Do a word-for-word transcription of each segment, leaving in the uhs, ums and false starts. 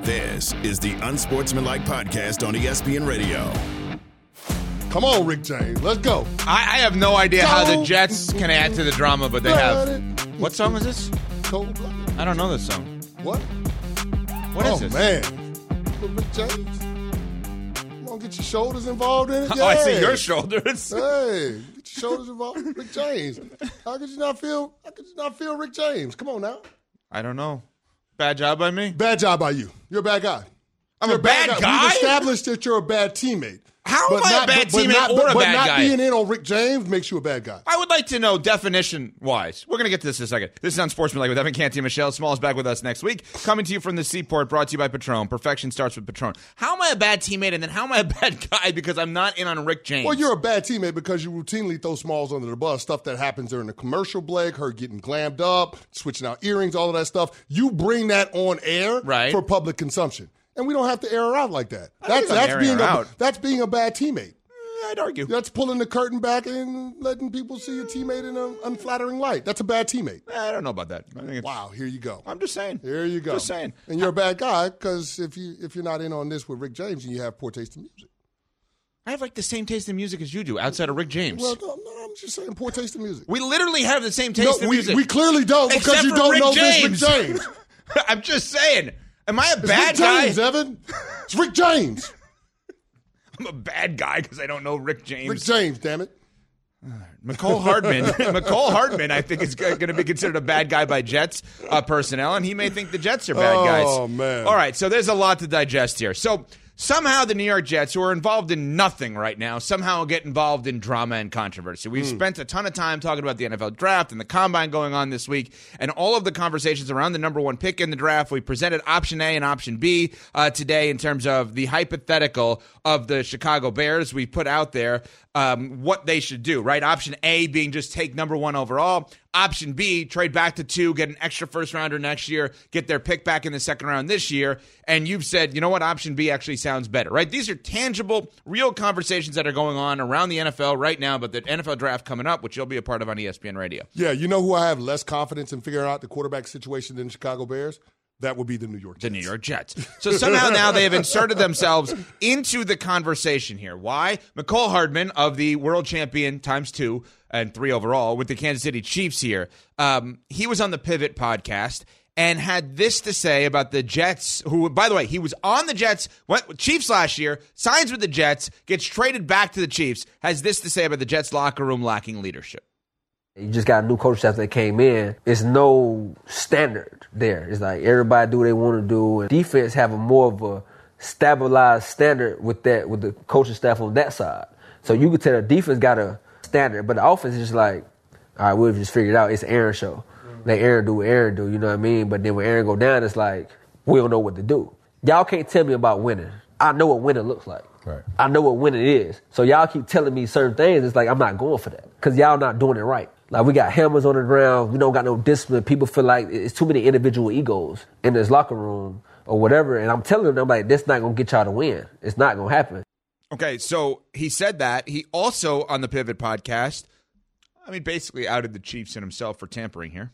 This is the Unsportsmanlike Podcast on E S P N Radio. Come on, Rick James. Let's go. I, I have no idea go. how the Jets can add to the drama, but they have. What song is this? Cold-blooded. I don't know this song. What? What oh, is this? Oh, man. Rick James. Come on, get your shoulders involved in it. Oh, I see Yay. your shoulders. Hey, get your shoulders involved. Rick James. How could you not feel? How could you not feel Rick James? Come on now. I don't know. Bad job by me? Bad job by you. You're a bad guy. I'm you're a bad, bad guy? We've established that you're a bad teammate. How but am I not, a bad but, but teammate not, or but, a but bad not guy? being in on Rick James makes you a bad guy. I would like to know definition-wise. We're going to get to this in a second. This is Unsportsmanlike with Evan Canty and Michelle. Small is back with us next week. Coming to you from the Seaport, brought to you by Patron. Perfection starts with Patron. How am I a bad teammate and then how am I a bad guy because I'm not in on Rick James? Well, you're a bad teammate because you routinely throw Smalls under the bus. Stuff that happens during the commercial break, her getting glammed up, switching out earrings, all of that stuff. You bring that on air right. for public consumption. And we don't have to air her out like that. I That's that's being a, out. that's being a bad teammate. I'd argue. That's pulling the curtain back and letting people see your teammate in an unflattering light. That's a bad teammate. I don't know about that. I think wow, here you go. I'm just saying. Here you go. Just saying. And you're a bad guy because if, you, if you're not in on this with Rick James and you have poor taste in music. I have like the same taste in music as you do outside of Rick James. Well, no, no, I'm just saying poor taste in music. We literally have the same taste no, in we, music. We clearly don't because Except you don't Rick know James. this Rick James. I'm just saying. Am I a it's bad Rick guy? James, Evan. It's Rick James. I'm a bad guy because I don't know Rick James. Rick James, damn it. McCole Hardman. McCole Hardman, I think, is going to be considered a bad guy by Jets uh, personnel, and he may think the Jets are bad guys. Oh, man. All right, so there's a lot to digest here. So somehow the New York Jets, who are involved in nothing right now, somehow get involved in drama and controversy. We've mm. spent a ton of time talking about the N F L draft and the combine going on this week and all of the conversations around the number one pick in the draft. We presented option A and option B uh, today in terms of the hypothetical of the Chicago Bears. We put out there um, what they should do, right? Option A being just take number one overall. Option B, trade back to two, get an extra first rounder next year, get their pick back in the second round this year. And you've said, you know what, option B actually sounds better, right? These are tangible, real conversations that are going on around the N F L right now, but the N F L draft coming up, which you'll be a part of on E S P N Radio. Yeah, you know who I have less confidence in figuring out the quarterback situation than the Chicago Bears? That would be the New York Jets. The New York Jets. So somehow now they have inserted themselves into the conversation here. Why? McCole Hardman of the world champion times two and three overall with the Kansas City Chiefs here. Um, he was on the Pivot podcast and had this to say about the Jets, who, by the way, he was on the Jets, went with Chiefs last year, signs with the Jets, gets traded back to the Chiefs, has this to say about the Jets locker room lacking leadership. You just got a new coach staff that came in. It's no standard there. It's like everybody do what they want to do. And defense have a more of a stabilized standard with that, with the coaching staff on that side. So you could tell the defense got a standard, but the offense is just like, all right, we've just figured it out. It's Aaron show. Mm-hmm. Let Aaron do what Aaron do, you know what I mean? But then when Aaron go down, it's like, we don't know what to do. Y'all can't tell me about winning. I know what winning looks like. Right. I know what winning is. So y'all keep telling me certain things. It's like, I'm not going for that because y'all not doing it right. Like, we got hammers on the ground. We don't got no discipline. People feel like it's too many individual egos in this locker room or whatever. And I'm telling them, like, that's not going to get y'all to win. It's not going to happen. Okay, so he said that. He also, on the Pivot podcast, I mean, basically outed the Chiefs and himself for tampering here.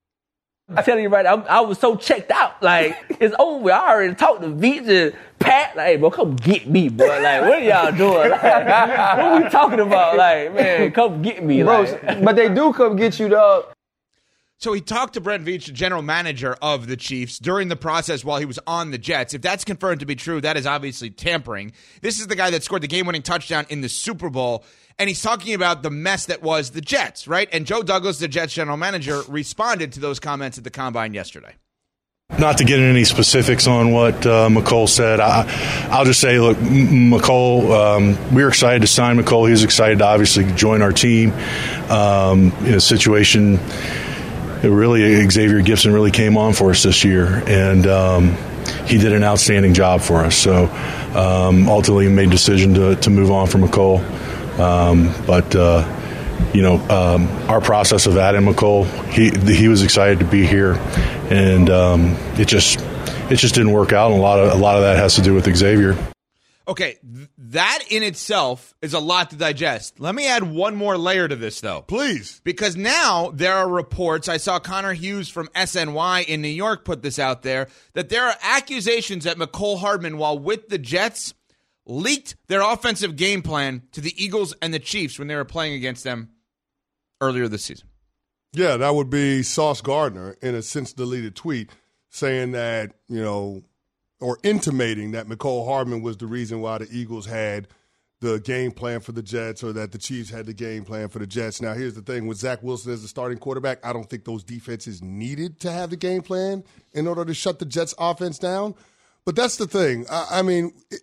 I tell you right, I'm, I was so checked out. Like, it's over. I already talked to Veach and Pat. Like, hey, bro, come get me, bro. Like, what are y'all doing? Like, what are we talking about? Like, man, come get me. Bro, like. But they do come get you, dog. So he talked to Brent Veach, the general manager of the Chiefs, during the process while he was on the Jets. If that's confirmed to be true, that is obviously tampering. This is the guy that scored the game-winning touchdown in the Super Bowl, and he's talking about the mess that was the Jets, right? And Joe Douglas, the Jets general manager, responded to those comments at the Combine yesterday. Not to get into any specifics on what uh, McCole said, I, I'll just say, look, M- McCole, um, we were excited to sign McCole. He was excited to obviously join our team. Um, in a situation, it really, Xavier Gipson really came on for us this year, and um, he did an outstanding job for us. So um, ultimately, we made a decision to, to move on from McCole. Um, but, uh, you know, um, our process of adding McCole, he he was excited to be here, and um, it just it just didn't work out. And a lot of a lot of that has to do with Xavier. Okay, th- that in itself is a lot to digest. Let me add one more layer to this, though. Please. Because now there are reports, I saw Connor Hughes from S N Y in New York put this out there, that there are accusations that Mecole Hardman, while with the Jets, leaked their offensive game plan to the Eagles and the Chiefs when they were playing against them earlier this season. Yeah, that would be Sauce Gardner in a since-deleted tweet saying that, you know, or intimating that Mecole Hardman was the reason why the Eagles had the game plan for the Jets or that the Chiefs had the game plan for the Jets. Now, here's the thing. With Zach Wilson as the starting quarterback, I don't think those defenses needed to have the game plan in order to shut the Jets' offense down. But that's the thing. I, I mean, it,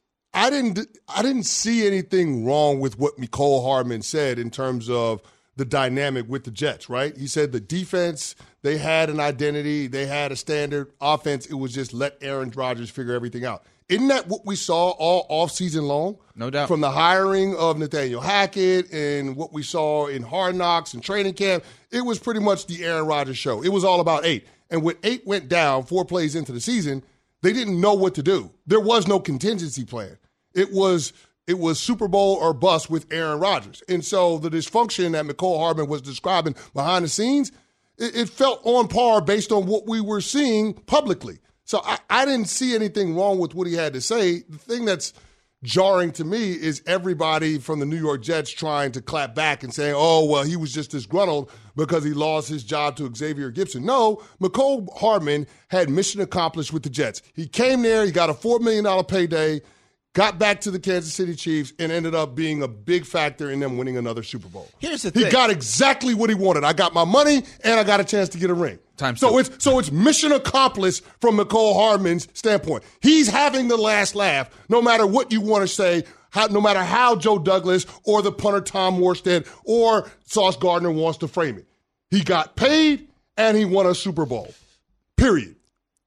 I didn't I didn't see anything wrong with what Mecole Hardman said in terms of the dynamic with the Jets, right? He said the defense, they had an identity, they had a standard. Offense, it was just let Aaron Rodgers figure everything out. Isn't that what we saw all offseason long? No doubt. From the hiring of Nathaniel Hackett and what we saw in Hard Knocks and training camp, it was pretty much the Aaron Rodgers show. It was all about eight. And when eight went down four plays into the season, they didn't know what to do. There was no contingency plan. It was it was Super Bowl or bust with Aaron Rodgers. And so the dysfunction that Mecole Hardman was describing behind the scenes, it, it felt on par based on what we were seeing publicly. So I, I didn't see anything wrong with what he had to say. The thing that's jarring to me is everybody from the New York Jets trying to clap back and saying, oh, well, he was just disgruntled because he lost his job to Xavier Gibson. No, Mecole Hardman had mission accomplished with the Jets. He came there, he got a four million dollars payday, got back to the Kansas City Chiefs, and ended up being a big factor in them winning another Super Bowl. Here's the he thing. He got exactly what he wanted. I got my money, and I got a chance to get a ring. Time so two. it's so it's mission accomplished from Mecole Hardman's standpoint. He's having the last laugh, no matter what you want to say, how, no matter how Joe Douglas or the punter Tom Morstead or Sauce Gardner wants to frame it. He got paid, and he won a Super Bowl. Period.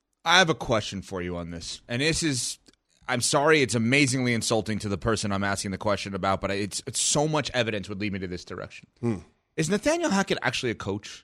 I have a question for you on this, and this is... I'm sorry, it's amazingly insulting to the person I'm asking the question about, but it's, it's so much evidence would lead me to this direction. Hmm. Is Nathaniel Hackett actually a coach?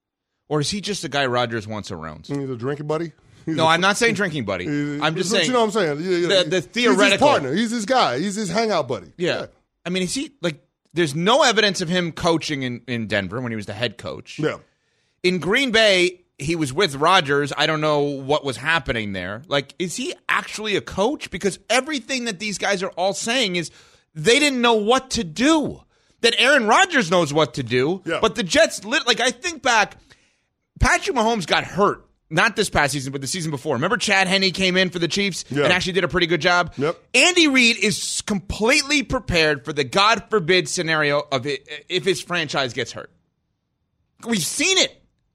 Or is he just a guy Rodgers wants around? He's a drinking buddy? He's no, a, I'm not saying drinking buddy. I'm just saying. You know what I'm saying? Yeah, yeah. The, the theoretical. He's his partner. He's his guy. He's his hangout buddy. Yeah. yeah. I mean, is he, like, there's no evidence of him coaching in, in Denver when he was the head coach. Yeah. In Green Bay, he was with Rodgers. I don't know what was happening there. Like, is he actually a coach? Because everything that these guys are all saying is they didn't know what to do. That Aaron Rodgers knows what to do, yeah. but the Jets, lit, like, I think back, Patrick Mahomes got hurt. Not this past season, but the season before. Remember Chad Henne came in for the Chiefs yeah. and actually did a pretty good job? Yep. Andy Reid is completely prepared for the God forbid scenario of it, if his franchise gets hurt. We've seen it.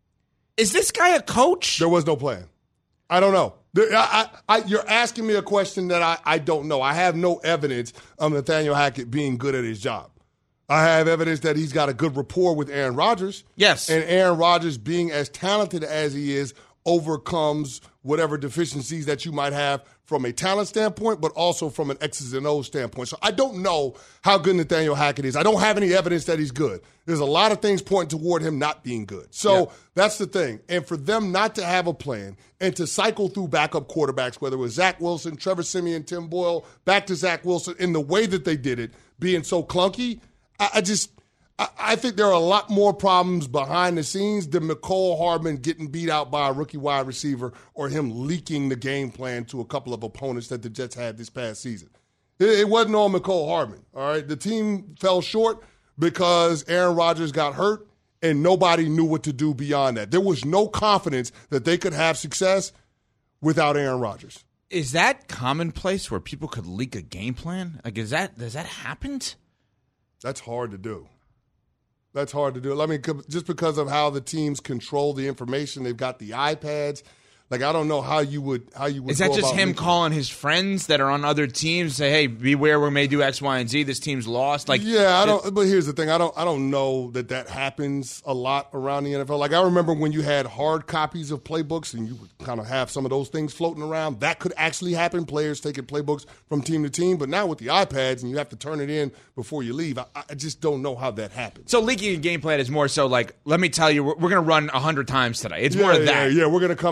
Is this guy a coach? There was no plan. I don't know. There, I, I, I, you're asking me a question that I, I don't know. I have no evidence of Nathaniel Hackett being good at his job. I have evidence that he's got a good rapport with Aaron Rodgers. Yes. And Aaron Rodgers, being as talented as he is, overcomes whatever deficiencies that you might have from a talent standpoint, but also from an X's and O's standpoint. So I don't know how good Nathaniel Hackett is. I don't have any evidence that he's good. There's a lot of things pointing toward him not being good. So yeah. that's the thing. And for them not to have a plan and to cycle through backup quarterbacks, whether it was Zach Wilson, Trevor Siemian, Tim Boyle, back to Zach Wilson, in the way that they did it, being so clunky, I, I just – I think there are a lot more problems behind the scenes than Mecole Hardman getting beat out by a rookie wide receiver or him leaking the game plan to a couple of opponents that the Jets had this past season. It wasn't on Mecole Hardman, all right? The team fell short because Aaron Rodgers got hurt and nobody knew what to do beyond that. There was no confidence that they could have success without Aaron Rodgers. Is that commonplace where people could leak a game plan? Like, is that, does that happen? That's hard to do. That's hard to do. I mean, just because of how the teams control the information, they've got the iPads. Like, I don't know how you would how you would. Is that go just about him making calling his friends that are on other teams, say, "Hey, beware, we may do X, Y, and Z. This team's lost." Like, yeah, I don't. But here's the thing: I don't. I don't know that that happens a lot around the N F L. Like, I remember when you had hard copies of playbooks, and you would kind of have some of those things floating around. That could actually happen. Players taking playbooks from team to team. But now with the iPads, and you have to turn it in before you leave. I, I just don't know how that happens. So leaking a game plan is more so like, let me tell you, we're, we're going to run a hundred times today. It's yeah, more of yeah, that. Yeah, we're going to come out with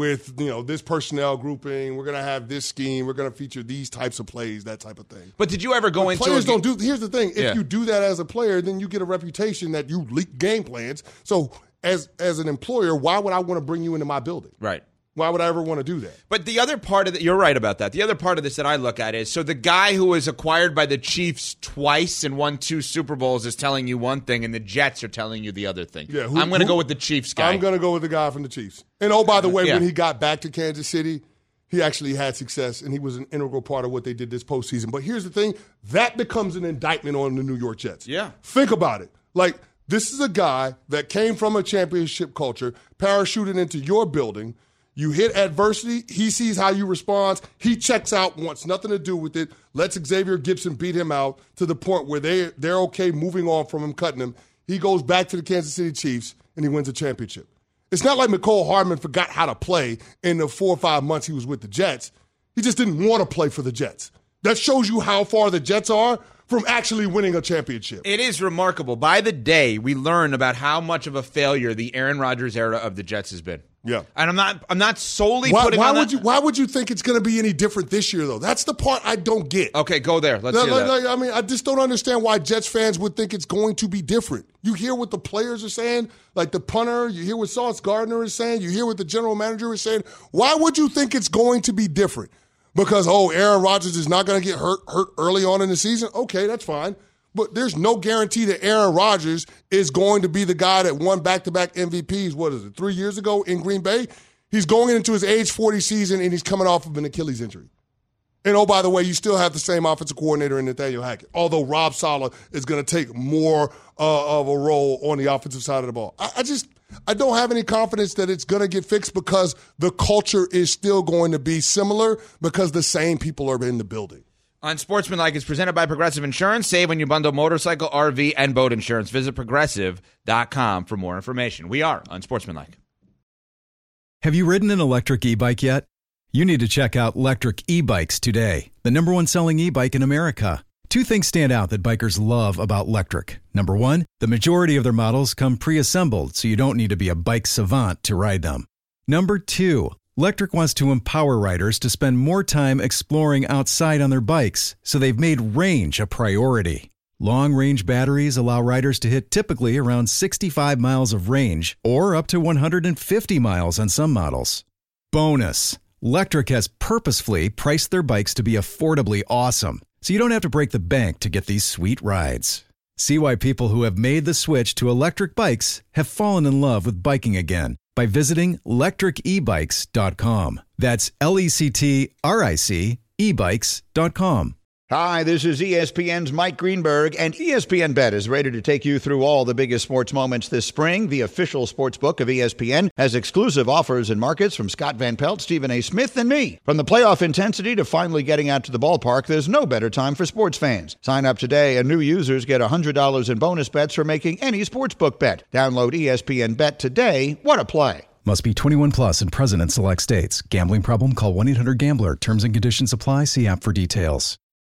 with, you know, this personnel grouping. We're going to have this scheme. We're going to feature these types of plays, that type of thing. But did you ever go but into players a, don't do. Here's the thing: if yeah. you do that as a player, then you get a reputation that you leak game plans. So as as an employer, why would I want to bring you into my building? Right. Why would I ever want to do that? But the other part of it, you're right about that. The other part of this that I look at is, so the guy who was acquired by the Chiefs twice and won two Super Bowls is telling you one thing, and the Jets are telling you the other thing. Yeah, who, I'm going to who, go with the Chiefs guy. I'm going to go with the guy from the Chiefs. And oh, by the way, yeah. when he got back to Kansas City, he actually had success, and he was an integral part of what they did this postseason. But here's the thing. That becomes an indictment on the New York Jets. Yeah. Think about it. Like, this is a guy that came from a championship culture, parachuted into your building. You hit adversity. He sees how you respond. He checks out, wants nothing to do with it, lets Xavier Gibson beat him out to the point where they, they're okay moving on from him, cutting him. He goes back to the Kansas City Chiefs, and he wins a championship. It's not like Mecole Hardman forgot how to play in the four or five months he was with the Jets. He just didn't want to play for the Jets. That shows you how far the Jets are from actually winning a championship. It is remarkable. By the day, we learn about how much of a failure the Aaron Rodgers era of the Jets has been. Yeah. And I'm not I'm not solely why, putting why on would that. you why would you think it's going to be any different this year, though? That's the part I don't get. Okay, go there. Let's like, hear that. like, I mean, I just don't understand why Jets fans would think it's going to be different. You hear what the players are saying, like the punter, you hear what Sauce Gardner is saying, you hear what the general manager is saying. Why would you think it's going to be different? Because, oh, Aaron Rodgers is not going to get hurt hurt early on in the season? Okay, that's fine. But there's no guarantee that Aaron Rodgers is going to be the guy that won back-to-back M V Ps, what is it, three years ago in Green Bay? He's going into his age forty season, and he's coming off of an Achilles injury. And, oh, by the way, you still have the same offensive coordinator in Nathaniel Hackett, although Rob Saleh is going to take more uh, of a role on the offensive side of the ball. I, I just I don't have any confidence that it's going to get fixed because the culture is still going to be similar because the same people are in the building. Unsportsmanlike is presented by Progressive Insurance. Save when you bundle motorcycle, R V, and boat insurance. Visit progressive dot com for more information. We are Unsportsmanlike. Have you ridden an electric e-bike yet? You need to check out Lectric E-Bikes today, the number one selling e-bike in America. Two things stand out that bikers love about Lectric. Number one, the majority of their models come pre-assembled, so you don't need to be a bike savant to ride them. Number two, Lectric wants to empower riders to spend more time exploring outside on their bikes, so they've made range a priority. Long-range batteries allow riders to hit typically around sixty-five miles of range or up to one hundred fifty miles on some models. Bonus, Lectric has purposefully priced their bikes to be affordably awesome, so you don't have to break the bank to get these sweet rides. See why people who have made the switch to electric bikes have fallen in love with biking again by visiting lectric e bikes dot com. That's L E C T R I C e bikes dot com. Hi, this is E S P N's Mike Greenberg, and E S P N Bet is ready to take you through all the biggest sports moments this spring. The official sports book of E S P N has exclusive offers and markets from Scott Van Pelt, Stephen A. Smith, and me. From the playoff intensity to finally getting out to the ballpark, there's no better time for sports fans. Sign up today, and new users get one hundred dollars in bonus bets for making any sportsbook bet. Download E S P N Bet today. What a play. Must be twenty-one plus and present in select states. Gambling problem? Call one eight hundred gambler. Terms and conditions apply. See app for details.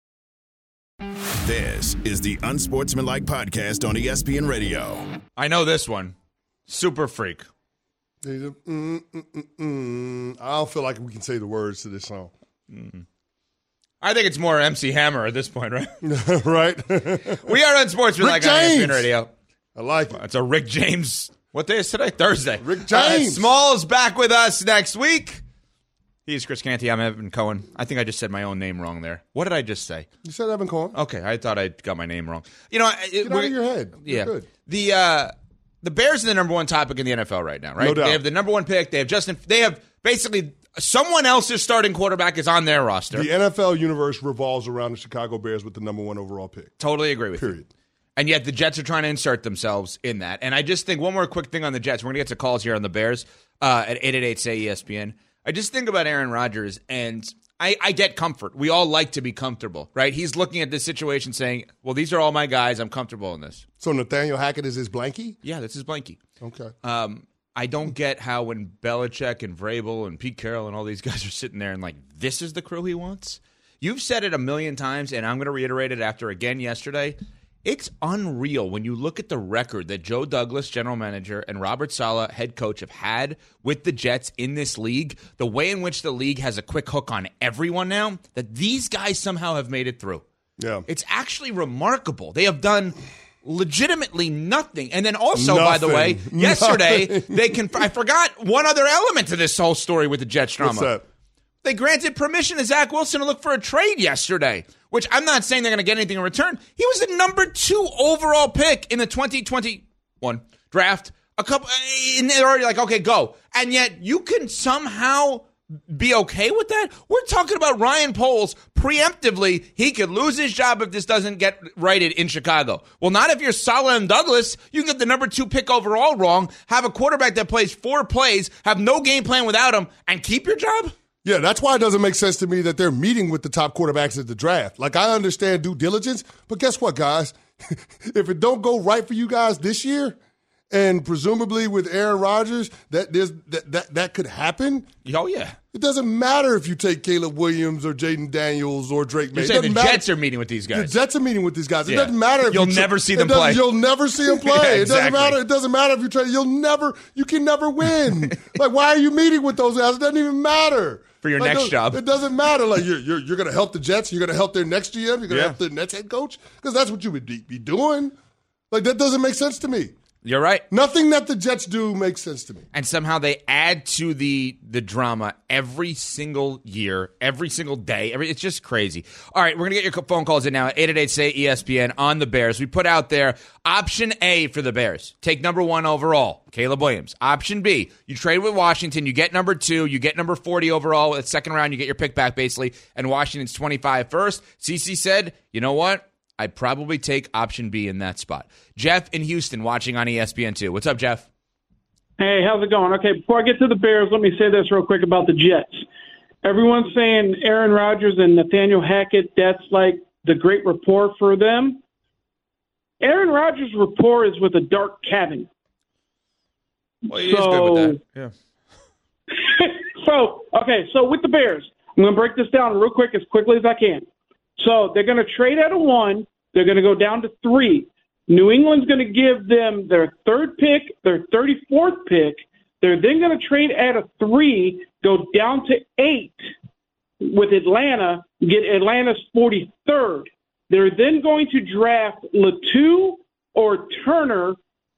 This is the Unsportsmanlike Podcast on E S P N Radio. I know this one. Super Freak. He's a, mm, mm, mm, mm. I don't feel like we can say the words to this song. Mm-hmm. I think it's more M C Hammer at this point, right? Right? We are Unsportsmanlike on E S P N Radio. I like it. It's a Rick James. What day is today? Thursday. Rick James. Uh, Small's back with us next week. He's Chris Canty. I'm Evan Cohen. I think I just said my own name wrong there. What did I just say? You said Evan Cohen. Okay, I thought I got my name wrong. You know, Get out of your head. You're yeah. good. The uh, the Bears are the number one topic in the N F L right now, right? No doubt. They have the number one pick. They have Justin. They have basically someone else's starting quarterback is on their roster. The N F L universe revolves around the Chicago Bears with the number one overall pick. Totally agree with Period. you. And yet the Jets are trying to insert themselves in that. And I just think one more quick thing on the Jets. We're going to get to calls here on the Bears uh, at eight eight eight, S A Y, E S P N. I just think about Aaron Rodgers, and I, I get comfort. We all like to be comfortable, right? He's looking at this situation saying, well, these are all my guys. I'm comfortable in this. So Nathaniel Hackett is his blankie? Yeah, this is blankie. Okay. Um, I don't get how when Belichick and Vrabel and Pete Carroll and all these guys are sitting there and like, this is the crew he wants? You've said it a million times, and I'm going to reiterate it after again yesterday. It's unreal when you look at the record that Joe Douglas, general manager, and Robert Saleh, head coach, have had with the Jets in this league, the way in which the league has a quick hook on everyone now, that these guys somehow have made it through. Yeah. It's actually remarkable. They have done legitimately nothing. And then also, nothing. by the way, yesterday, Nothing. they can. I forgot one other element to this whole story with the Jets drama. What's that? They granted permission to Zach Wilson to look for a trade yesterday, which I'm not saying they're going to get anything in return. He was the number two overall pick in the twenty twenty-one draft. A couple, and they're already like, okay, go. And yet you can somehow be okay with that? We're talking about Ryan Poles preemptively. He could lose his job if this doesn't get righted in Chicago. Well, not if you're Saleh and Douglas. You can get the number two pick overall wrong, have a quarterback that plays four plays, have no game plan without him, and keep your job? Yeah, that's why it doesn't make sense to me that they're meeting with the top quarterbacks at the draft. Like, I understand due diligence, but guess what, guys? If it don't go right for you guys this year, and presumably with Aaron Rodgers, that there's that that, that could happen. Oh, yeah. It doesn't matter if you take Caleb Williams or Jaden Daniels or Drake May. You're saying the matter. Jets are meeting with these guys. The Jets are meeting with these guys. It Yeah. doesn't matter if You'll you never tra- see them it play. You'll never see them play. Yeah, It doesn't exactly. matter. It doesn't matter if you trade. You'll never. You can never win. Like, why are you meeting with those guys? It doesn't even matter. For your Like, next it, job. It doesn't matter. Like, you're you're, you're going to help the Jets. You're going to help their next G M. You're going to Yeah. help their next head coach because that's what you would be, be doing. Like, that doesn't make sense to me. You're right. Nothing that the Jets do makes sense to me. And somehow they add to the the drama every single year, every single day. Every, it's just crazy. All right, we're going to get your phone calls in now at eight eight eight, S A Y, E S P N on the Bears. We put out there option A for the Bears. Take number one overall, Caleb Williams. Option B, you trade with Washington. You get number two. You get number forty overall. With the second round, you get your pick back, basically. And Washington's twenty-five first. CeCe said, you know what? I'd probably take option B in that spot. Jeff in Houston watching on E S P N two. What's up, Jeff? Hey, how's it going? Okay, before I get to the Bears, let me say this real quick about the Jets. Everyone's saying Aaron Rodgers and Nathaniel Hackett, that's like the great rapport for them. Aaron Rodgers' rapport is with a dark cabin. Well, he so, is good with that. Yeah. so, okay, so with the Bears, I'm going to break this down real quick, as quickly as I can. So they're going to trade at a one. They're going to go down to three. New England's going to give them their third pick, their thirty-fourth pick. They're then going to trade at a three, go down to eight with Atlanta, get Atlanta's forty-third. They're then going to draft Latu or Turner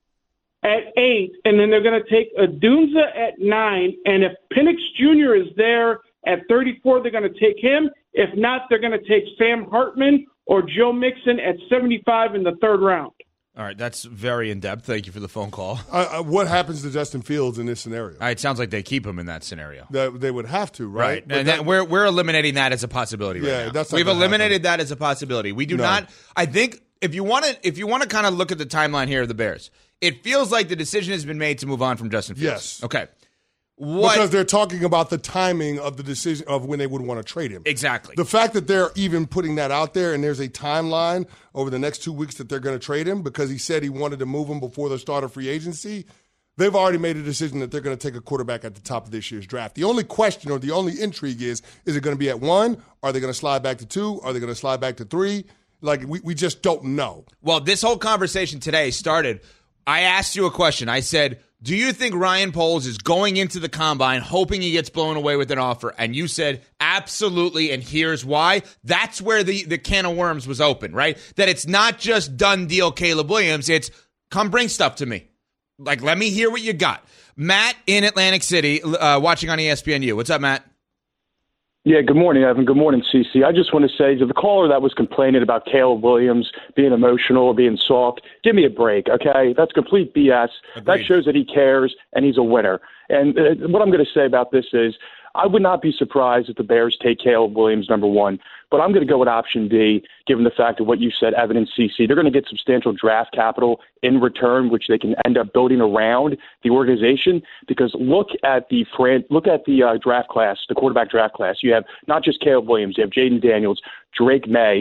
at eight, and then they're going to take Adunza at nine. And if Penix Junior is there at thirty-four, they're going to take him. If not, they're going to take Sam Hartman or Joe Mixon at seventy-five in the third round. All right, that's very in-depth. Thank you for the phone call. Uh, uh, what happens to Justin Fields in this scenario? Uh, it sounds like they keep him in that scenario. That they would have to, right? Right. And that, we're we're eliminating that as a possibility right yeah, now. That's not We've gonna eliminated happen. that as a possibility. We do No. not – I think if you want to if you want to kind of look at the timeline here of the Bears, it feels like the decision has been made to move on from Justin Fields. Yes. Okay. What? Because they're talking about the timing of the decision of when they would want to trade him. Exactly. The fact that they're even putting that out there and there's a timeline over the next two weeks that they're going to trade him because he said he wanted to move him before the start of free agency, they've already made a decision that they're going to take a quarterback at the top of this year's draft. The only question or the only intrigue is, is it going to be at one? Are they going to slide back to two? Are they going to slide back to three? Like, we, we just don't know. Well, this whole conversation today started – I asked you a question. I said – do you think Ryan Poles is going into the combine hoping he gets blown away with an offer? And you said, absolutely, and here's why. That's where the, the can of worms was open, right? That it's not just done deal Caleb Williams. It's come bring stuff to me. Like, let me hear what you got. Matt in Atlantic City uh, watching on E S P N U. What's up, Matt? Yeah, good morning, Evan. Good morning, CeCe. I just want to say to the caller that was complaining about Caleb Williams being emotional or being soft, give me a break, okay? That's complete B S. Agreed. That shows that he cares and he's a winner. And uh, what I'm going to say about this is I would not be surprised if the Bears take Caleb Williams number one, but I'm going to go with option D, given the fact of what you said, Evan and CeCe. They're going to get substantial draft capital in return, which they can end up building around the organization. Because look at the fran- look at the uh, draft class, the quarterback draft class. You have not just Caleb Williams, you have Jaden Daniels, Drake May,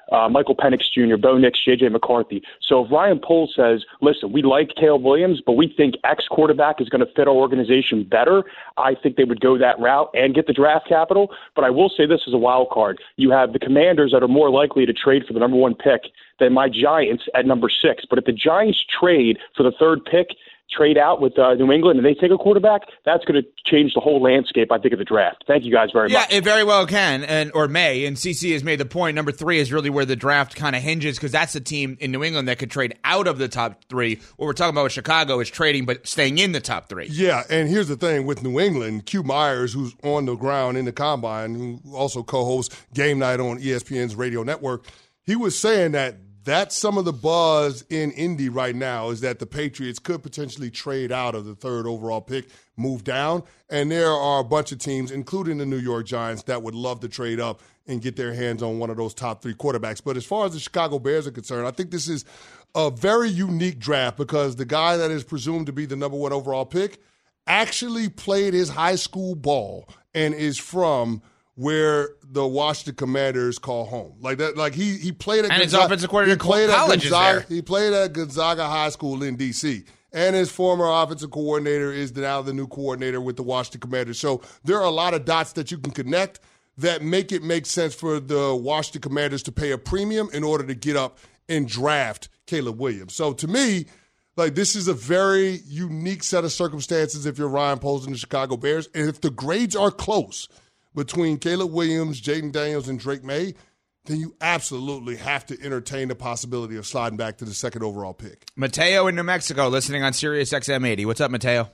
uh, Michael Penix Junior, Bo Nix, J J McCarthy. So if Ryan Poles says, listen, we like Caleb Williams, but we think X quarterback is going to fit our organization better, I think they would go that route and get the draft capital. But I will say this as a wild card. You have the Commanders that are more likely to trade for the number one pick than my Giants at number six. But if the Giants trade for the third pick, trade out with uh, New England, and they take a quarterback, that's going to change the whole landscape, I think, of the draft. Thank you guys very yeah, much. Yeah, it very well can, and or may. And C C has made the point. Number three is really where the draft kind of hinges, because that's the team in New England that could trade out of the top three. What we're talking about with Chicago is trading, but staying in the top three. Yeah, and here's the thing with New England, Q Myers, who's on the ground in the combine, who also co-hosts Game Night on E S P N's radio network, he was saying that that's some of the buzz in Indy right now, is that the Patriots could potentially trade out of the third overall pick, move down, and there are a bunch of teams, including the New York Giants, that would love to trade up and get their hands on one of those top three quarterbacks. But as far as the Chicago Bears are concerned, I think this is a very unique draft because the guy that is presumed to be the number one overall pick actually played his high school ball and is from where the Washington Commanders call home. Like that, like he he played at and Gonzaga, his offensive coordinator he played college at Gonzaga, is there. He played at Gonzaga High School in D C And his former offensive coordinator is now the new coordinator with the Washington Commanders. So there are a lot of dots that you can connect that make it make sense for the Washington Commanders to pay a premium in order to get up and draft Caleb Williams. So to me, like, this is a very unique set of circumstances if you're Ryan Poles and the Chicago Bears. And if the grades are close between Caleb Williams, Jaden Daniels, and Drake May, then you absolutely have to entertain the possibility of sliding back to the second overall pick. Mateo in New Mexico, listening on Sirius X M eighty. What's up, Mateo?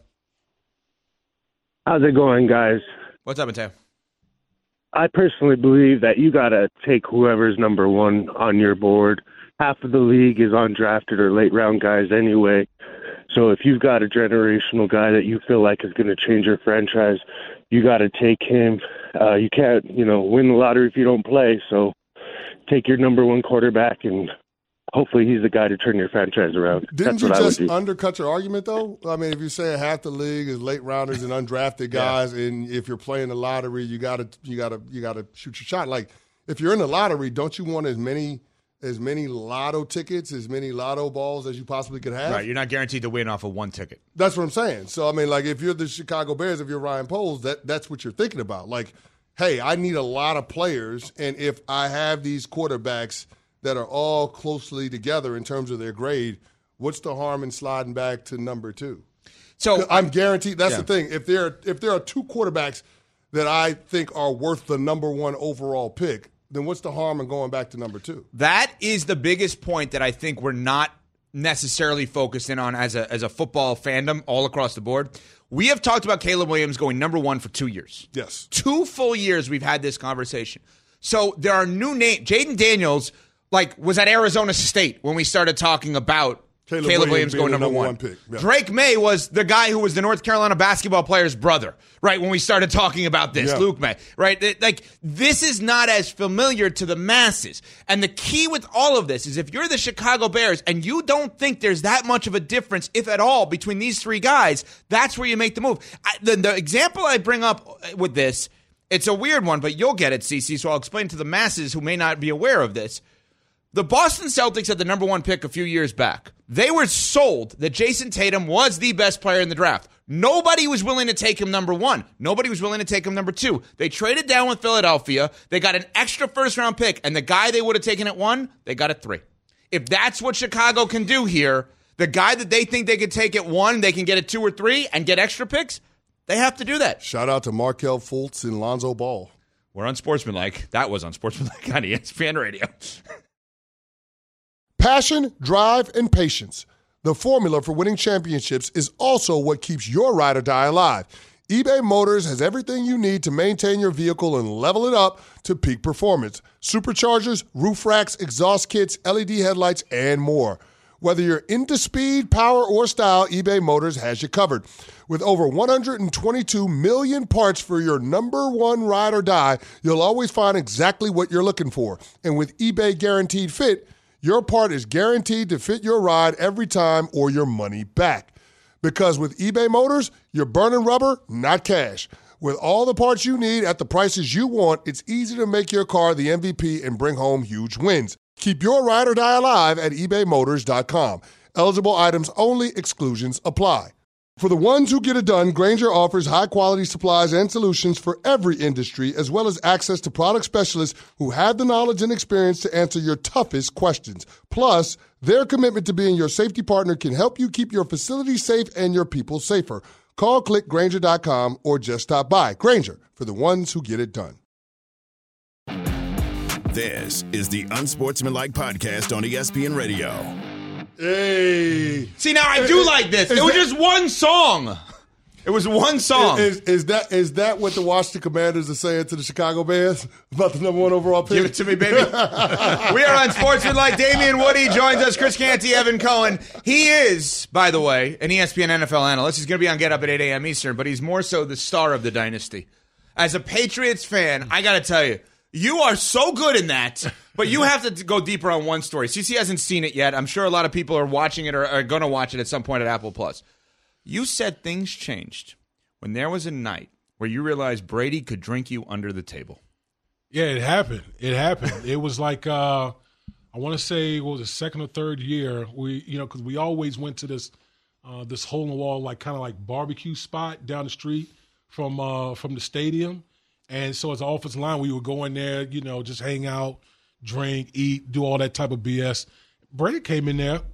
How's it going, guys? What's up, Mateo? I personally believe that you got to take whoever's number one on your board. Half of the league is undrafted or late-round guys anyway. So if you've got a generational guy that you feel like is going to change your franchise, you got to take him. Uh, you can't, you know, win the lottery if you don't play. So take your number one quarterback, and hopefully he's the guy to turn your franchise around. Didn't That's you what just I would do. undercut your argument, though? I mean, if you say half the league is late rounders and undrafted guys, yeah. and if you're playing the lottery, you got to you got to you got to shoot your shot. Like, if you're in the lottery, don't you want as many as many lotto tickets, as many lotto balls as you possibly could have? Right, you're not guaranteed to win off of one ticket. That's what I'm saying. So, I mean, like, if you're the Chicago Bears, if you're Ryan Poles, that that's what you're thinking about. Like, hey, I need a lot of players, and if I have these quarterbacks that are all closely together in terms of their grade, what's the harm in sliding back to number two? So I'm guaranteed. That's yeah. the thing. If there if there are two quarterbacks that I think are worth the number one overall pick, then what's the harm in going back to number two? That is the biggest point that I think we're not necessarily focused in on as a as a football fandom all across the board. We have talked about Caleb Williams going number one for two years. Yes. Two full years we've had this conversation. So there are new names. Jaden Daniels, like, was at Arizona State when we started talking about Caleb, Caleb Williams, Williams going number, number one. one pick. Yeah. Drake May was the guy who was the North Carolina basketball player's brother, right, when we started talking about this, yeah. Luke May, right? Like, this is not as familiar to the masses. And the key with all of this is if you're the Chicago Bears and you don't think there's that much of a difference, if at all, between these three guys, that's where you make the move. I, the, the example I bring up with this, it's a weird one, but you'll get it, C C, so I'll explain to the masses who may not be aware of this. The Boston Celtics had the number one pick a few years back. They were sold that Jason Tatum was the best player in the draft. Nobody was willing to take him number one. Nobody was willing to take him number two. They traded down with Philadelphia. They got an extra first-round pick, and the guy they would have taken at one, they got at three. If that's what Chicago can do here, the guy that they think they could take at one, they can get at two or three and get extra picks, they have to do that. Shout out to Markelle Fultz and Lonzo Ball. We're unsportsmanlike. That was unsportsmanlike on E S P N Radio. Passion, drive, and patience. The formula for winning championships is also what keeps your ride or die alive. eBay Motors has everything you need to maintain your vehicle and level it up to peak performance. Superchargers, roof racks, exhaust kits, L E D headlights, and more. Whether you're into speed, power, or style, eBay Motors has you covered. With over one hundred twenty-two million parts for your number one ride or die, you'll always find exactly what you're looking for. And with eBay Guaranteed Fit, your part is guaranteed to fit your ride every time or your money back. Because with eBay Motors, you're burning rubber, not cash. With all the parts you need at the prices you want, it's easy to make your car the M V P and bring home huge wins. Keep your ride or die alive at ebay motors dot com. Eligible items only. Exclusions apply. For the ones who get it done, Grainger offers high-quality supplies and solutions for every industry, as well as access to product specialists who have the knowledge and experience to answer your toughest questions. Plus, their commitment to being your safety partner can help you keep your facility safe and your people safer. Call, click Grainger dot com, or just stop by. Grainger, for the ones who get it done. This is the Unsportsmanlike Podcast on E S P N Radio. Hey. See, now I do like this. It was that, just one song. It was one song. Is, is that is that what the Washington Commanders are saying to the Chicago Bears about the number one overall pick? Give it to me, baby. We are Unsportsmanlike. Damian Woody joins us. Chris Canty, Evan Cohen. He is, by the way, an E S P N N F L analyst. He's going to be on Get Up at eight a.m. Eastern, but he's more so the star of the dynasty. As a Patriots fan, I got to tell you, you are so good in that, but you have to go deeper on one story. C C hasn't seen it yet. I'm sure a lot of people are watching it or are going to watch it at some point at Apple Plus. You said things changed when there was a night where you realized Brady could drink you under the table. Yeah, it happened. It happened. It was like, uh, I want to say, what was the second or third year? We, you know, because we always went to this uh, this hole in the wall, like kind of like barbecue spot down the street from uh, from the stadium. And so as an offensive line, we would go in there, you know, just hang out, drink, eat, do all that type of B S. Brady came in there,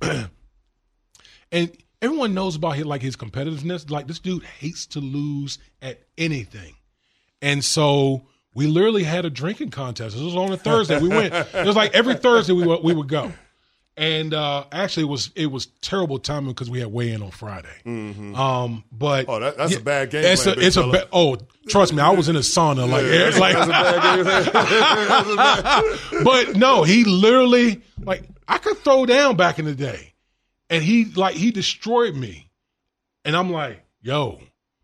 and everyone knows about his, like his competitiveness. Like, this dude hates to lose at anything. And so we literally had a drinking contest. It was on a Thursday. We went. It was like every Thursday we would, we would go. And uh, actually, it was it was terrible timing because we had weigh-in on Friday. Mm-hmm. Um, but oh, that, that's yeah, a bad game. It's plan, a, it's a ba- oh, trust me, I was in the sauna like, yeah, yeah, like. That's a bad game. But no, he literally like I could throw down back in the day, and he like he destroyed me, and I'm like, yo,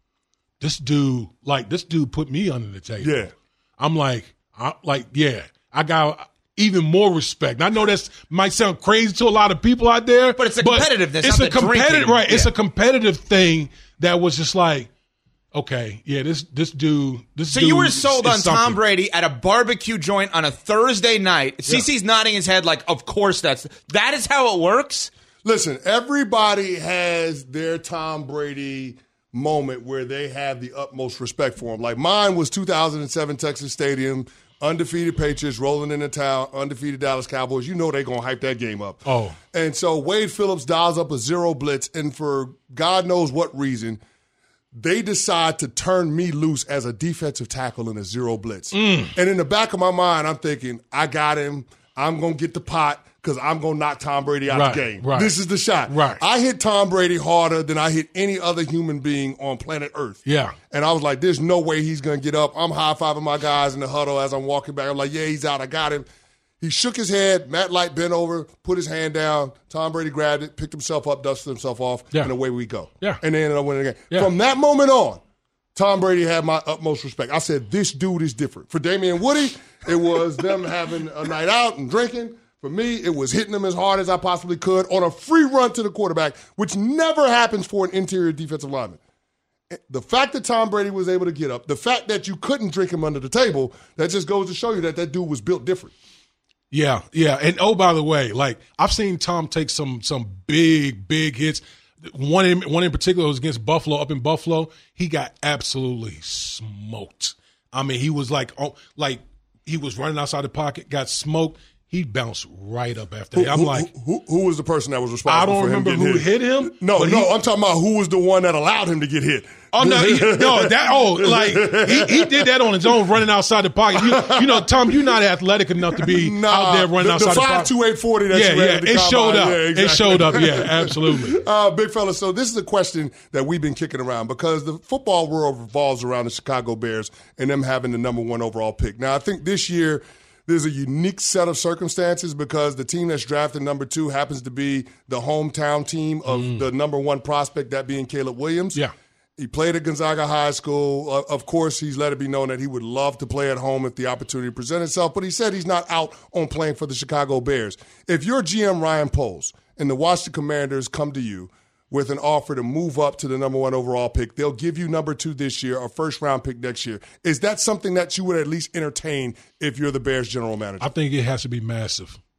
this dude like this dude put me under the table. Yeah, I'm like, I like yeah, I got. Even more respect. I know that might sound crazy to a lot of people out there, but it's a competitiveness. It's a competitive, right? Yeah. It's a competitive thing that was just like, okay, yeah, this this dude. This so dude you were sold is, on is Tom something. Brady at a barbecue joint on a Thursday night. Yeah. CeCe's nodding his head like, of course that's that is how it works. Listen, everybody has their Tom Brady moment where they have the utmost respect for him. Like mine was two thousand seven Texas Stadium. Undefeated Patriots rolling into town, undefeated Dallas Cowboys. You know they're going to hype that game up. Oh. And so Wade Phillips dials up a zero blitz, and for God knows what reason, they decide to turn me loose as a defensive tackle in a zero blitz. Mm. And in the back of my mind, I'm thinking, I got him. I'm going to get the pot because I'm going to knock Tom Brady out right, of the game. Right. This is the shot. Right. I hit Tom Brady harder than I hit any other human being on planet Earth. Yeah. And I was like, there's no way he's going to get up. I'm high-fiving my guys in the huddle as I'm walking back. I'm like, yeah, he's out. I got him. He shook his head. Matt Light bent over, put his hand down. Tom Brady grabbed it, picked himself up, dusted himself off, yeah. and away we go. Yeah. And they ended up winning the game. Yeah. From that moment on, Tom Brady had my utmost respect. I said, this dude is different. For Damian Woody, it was them having a night out and drinking. For me, it was hitting him as hard as I possibly could on a free run to the quarterback, which never happens for an interior defensive lineman. The fact that Tom Brady was able to get up, the fact that you couldn't drink him under the table, that just goes to show you that that dude was built different. Yeah, yeah. And, oh, by the way, like, I've seen Tom take some some big, big hits. One in, one in particular was against Buffalo, up in Buffalo. He got absolutely smoked. I mean, he was like, oh, like he was running outside the pocket, got smoked. He bounced right up after that. I'm who, like, who, who was the person that was responsible I don't for him remember who hit? hit him. No, no, he, I'm talking about who was the one that allowed him to get hit. Oh no, he, no, that oh, like he, he did that on his own, running outside the pocket. You, you know, Tom, you're not athletic enough to be nah, out there running the, outside the, the pocket. five two eight forty that yeah, you ran yeah, at the it combine. showed up. Yeah, exactly. It showed up. Yeah, absolutely. Uh, big fella. So this is a question that we've been kicking around because the football world revolves around the Chicago Bears and them having the number one overall pick. Now, I think this year there's a unique set of circumstances because the team that's drafted number two happens to be the hometown team of mm. the number one prospect, that being Caleb Williams. Yeah. He played at Gonzaga High School. Uh, of course, he's let it be known that he would love to play at home if the opportunity presented itself, but he said he's not out on playing for the Chicago Bears. If you're G M Ryan Poles and the Washington Commanders come to you with an offer to move up to the number one overall pick, they'll give you number two this year, a first-round pick next year. Is that something that you would at least entertain if you're the Bears general manager? I think it has to be massive.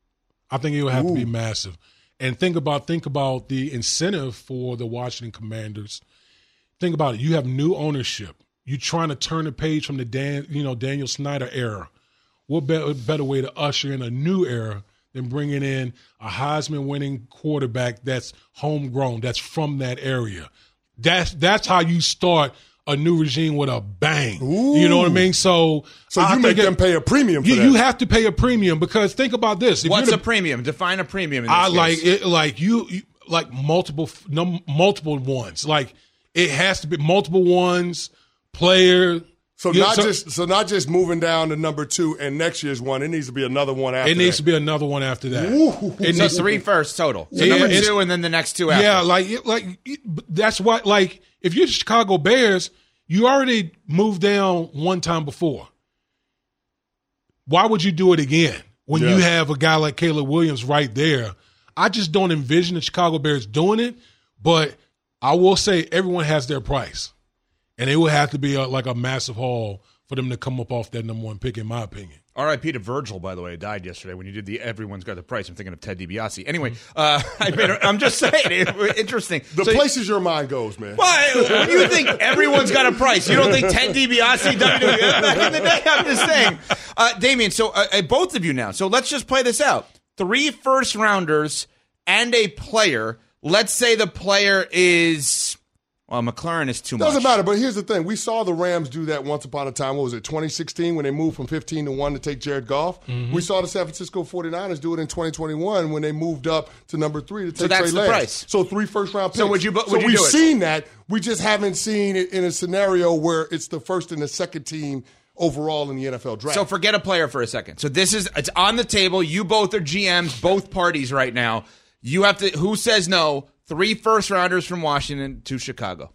I think it would have Ooh. to be massive. And think about think about the incentive for the Washington Commanders. Think about it. You have new ownership. You're trying to turn the page from the Dan, you know, Daniel Snyder era. What better, better way to usher in a new era than bringing in a Heisman-winning quarterback that's homegrown, that's from that area? That's that's how you start a new regime with a bang. Ooh. You know what I mean? So, so I you make think them it, pay a premium for you, that. you have to pay a premium because think about this. If What's you're a the, premium? Define a premium. In this I case. like it. Like you, you like multiple, no, multiple ones. Like it has to be multiple ones. Player. So Yeah, not so- just so not just moving down to number two and next year's one. It needs to be another one after. It needs that. to be another one after that. Ooh. It So needs- three first total. So Yeah, number it's- two and then the next two after. Yeah, like it- like it- that's why. Like if you're the Chicago Bears, you already moved down one time before. Why would you do it again when Yeah. you have a guy like Caleb Williams right there? I just don't envision the Chicago Bears doing it. But I will say everyone has their price, and it would have to be a, like a massive haul for them to come up off that number one pick, in my opinion. R I P to Virgil, by the way, died yesterday when you did the Everyone's Got the Price. I'm thinking of Ted DiBiase. Anyway, uh, I mean, I'm just saying, it, interesting. The So- places your mind goes, man. Well, when you think everyone's got a price, you don't think Ted DiBiase, W W E? Back in the day, I'm just saying. Uh, Damian, so uh, uh, both of you now. So let's just play this out. Three first rounders and a player. Let's say the player is, well, McLaurin is too much. Doesn't matter, but here's the thing. We saw the Rams do that once upon a time. What was it, twenty sixteen, when they moved from fifteen to one to take Jared Goff? Mm-hmm. We saw the San Francisco forty-niners do it in twenty twenty-one when they moved up to number three to take So that's Trey the Lance. price. So three first-round picks. So would you- would so you we've do it? seen that. We just haven't seen it in a scenario where it's the first and the second team overall in the N F L draft. So forget a player for a second. So this is, it's on the table. You both are G Ms, both parties right now. You have to, who says no? Three first rounders from Washington to Chicago.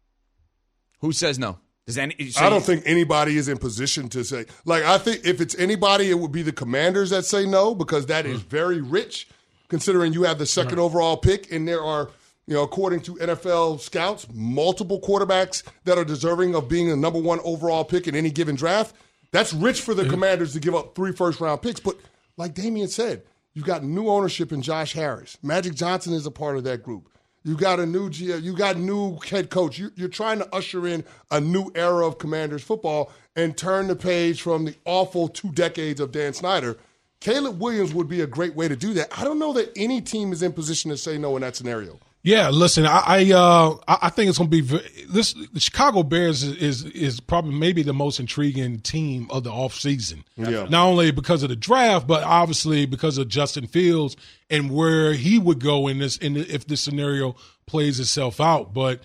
Who says no? Does any? So I don't think anybody is in position to say. Like, I think if it's anybody, it would be the Commanders that say no, because that is very rich, considering you have the second overall pick, and there are, you know, according to N F L scouts, multiple quarterbacks that are deserving of being a number one overall pick in any given draft. That's rich for the Commanders to give up three first round picks. But like Damian said, you've got new ownership in Josh Harris. Magic Johnson is a part of that group. You got a new G M, you got new head coach. You, you're trying to usher in a new era of Commanders football and turn the page from the awful two decades of Dan Snyder. Caleb Williams would be a great way to do that. I don't know that any team is in position to say no in that scenario. Yeah, listen, I I, uh, I I think it's going to be ve- this. The Chicago Bears is, is is probably maybe the most intriguing team of the offseason. Yeah. Not only because of the draft, but obviously because of Justin Fields and where he would go in this in the, if this scenario plays itself out. But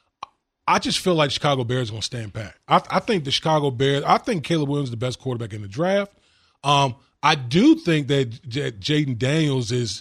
I just feel like Chicago Bears are going to stand pat. I, I think the Chicago Bears. I think Caleb Williams is the best quarterback in the draft. Um, I do think that, that Jaden Daniels is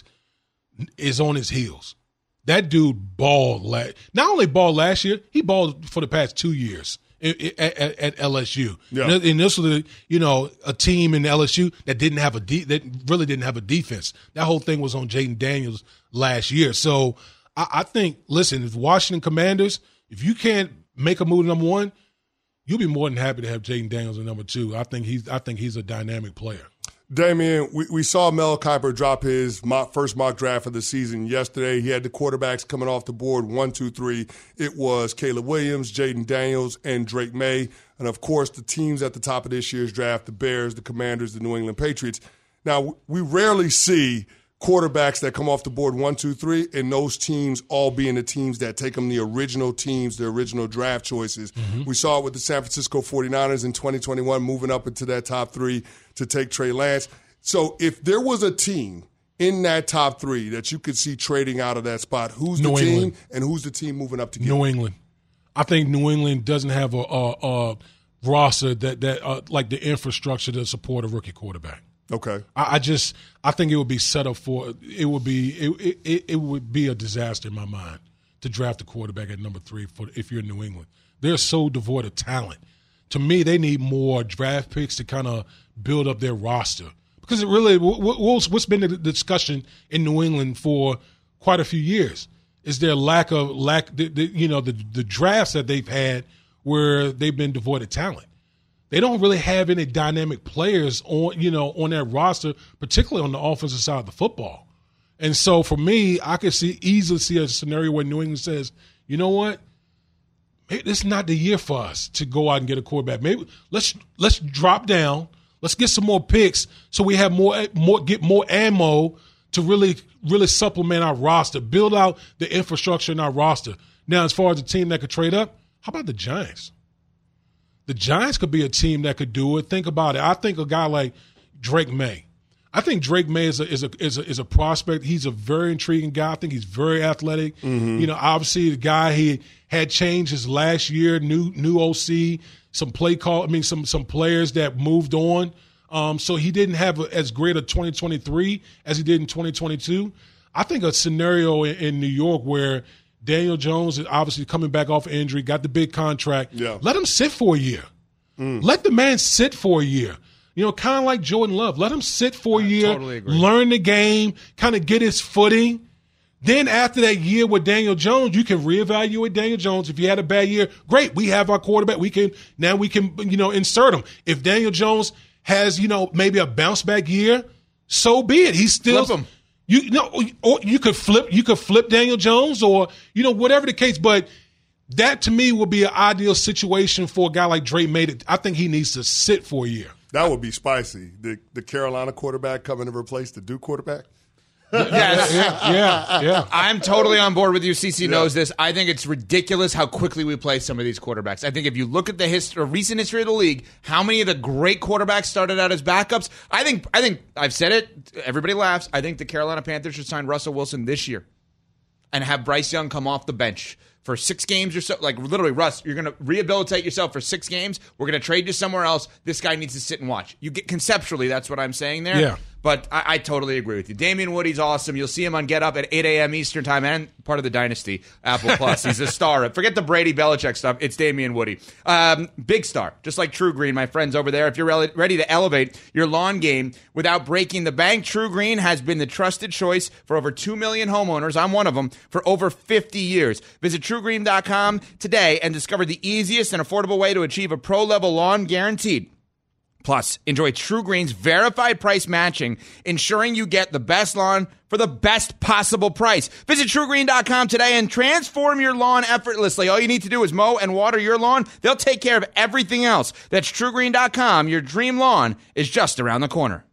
is on his heels. That dude balled. La- Not only balled last year, he balled for the past two years at, at, at L S U. Yeah. And this was, a, you know, a team in L S U that didn't have a de- that really didn't have a defense. That whole thing was on Jaden Daniels last year. So I, I think, listen, if Washington Commanders, if you can't make a move to number one, you'll be more than happy to have Jaden Daniels at number two. I think he's I think he's a dynamic player. Damian, we, we saw Mel Kiper drop his mock, first mock draft of the season yesterday. He had the quarterbacks coming off the board, one, two, three. It was Caleb Williams, Jaden Daniels, and Drake May. And, of course, the teams at the top of this year's draft, the Bears, the Commanders, the New England Patriots. Now, we rarely see quarterbacks that come off the board one, two, three, and those teams all being the teams that take them the original teams, the original draft choices. Mm-hmm. We saw it with the San Francisco forty-niners in twenty twenty-one, moving up into that top three to take Trey Lance. So if there was a team in that top three that you could see trading out of that spot, who's the New team England. and who's the team moving up to get? New England. I think New England doesn't have a, a, a roster that, that uh, like the infrastructure to support a rookie quarterback. Okay. I, I just I think it would be set up for it would be it, it it would be a disaster in my mind to draft a quarterback at number three for if you're in New England. They're so devoid of talent. To me, they need more draft picks to kind of build up their roster because it really what's been the discussion in New England for quite a few years is their lack of lack the, the, you know the the drafts that they've had where they've been devoid of talent. they don't really have any dynamic players on, you know, on their roster, particularly on the offensive side of the football. And so for me, I could see easily see a scenario where New England says, you know what? Maybe this is not the year for us to go out and get a quarterback. Maybe let's let's drop down. Let's get some more picks so we have more more get more ammo to really really supplement our roster, build out the infrastructure in our roster. Now, as far as the team that could trade up, how about the Giants? The Giants could be a team that could do it. Think about it. I think a guy like Drake May. I think Drake May is a is a is a, is a prospect. He's a very intriguing guy. I think he's very athletic. Mm-hmm. You know, obviously the guy he had changed his last year, new new O C, some play call. I mean, some some players that moved on. Um, so he didn't have a, as great a twenty twenty-three as he did in twenty twenty-two. I think a scenario in, in New York where Daniel Jones is obviously coming back off injury, got the big contract. Yeah. Let him sit for a year. Mm. Let the man sit for a year. You know, kind of like Jordan Love. Let him sit for a I year, totally agree. Learn the game, kind of get his footing. Then after that year with Daniel Jones, you can reevaluate Daniel Jones. If he had a bad year, great. We have our quarterback. We can now we can you know insert him. If Daniel Jones has you know maybe a bounce back year, so be it. He's still Flip him. You, you know, or you could flip you could flip Daniel Jones, or you know whatever the case. But that to me would be an ideal situation for a guy like Drake May. I think he needs to sit for a year. That would be spicy. The the Carolina quarterback coming to replace the Duke quarterback. Yes. yeah, yeah, yeah. I'm totally on board with you. C C Yeah. knows this. I think it's ridiculous how quickly we play some of these quarterbacks. I think if you look at the history, recent history of the league, how many of the great quarterbacks started out as backups? I think, I think I've said it. Everybody laughs. I think the Carolina Panthers should sign Russell Wilson this year and have Bryce Young come off the bench for six games or so. Like, literally, Russ, you're going to rehabilitate yourself for six games. We're going to trade you somewhere else. This guy needs to sit and watch. You get conceptually, that's what I'm saying there. Yeah. But I, I totally agree with you. Damian Woody's awesome. You'll see him on Get Up at eight a.m. Eastern Time and part of the Dynasty, Apple Plus. He's a star. Forget the Brady Belichick stuff. It's Damian Woody. Um, big star, just like True Green, my friends over there. If you're re- ready to elevate your lawn game without breaking the bank, True Green has been the trusted choice for over two million homeowners. I'm one of them for over fifty years. Visit true green dot com today and discover the easiest and affordable way to achieve a pro-level lawn guaranteed. Plus, enjoy True Green's verified price matching, ensuring you get the best lawn for the best possible price. Visit true green dot com today and transform your lawn effortlessly. All you need to do is mow and water your lawn. They'll take care of everything else. That's true green dot com. Your dream lawn is just around the corner.